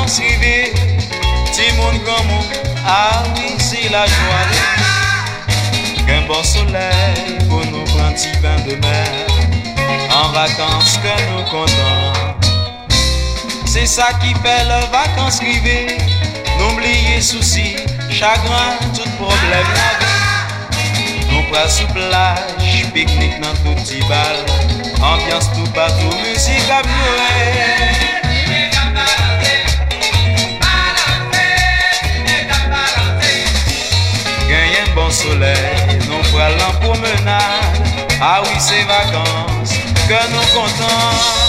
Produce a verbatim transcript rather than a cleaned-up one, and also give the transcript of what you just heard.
vacances rivées, petit monde, grand monde, ah oui, c'est la joie. Qu'un bon soleil pour nous prendre petit bain de mer, en vacances que nous comptons. C'est ça qui fait les vacances rivées, n'oubliez soucis, chagrin, tout problème la vie. Nous prenons sous plage, pique-nique dans tout petit bal, ambiance tout partout, musique à pleurer. Gagne un bon soleil, nous prenons en promenade, ah oui c'est vacances que nous comptons.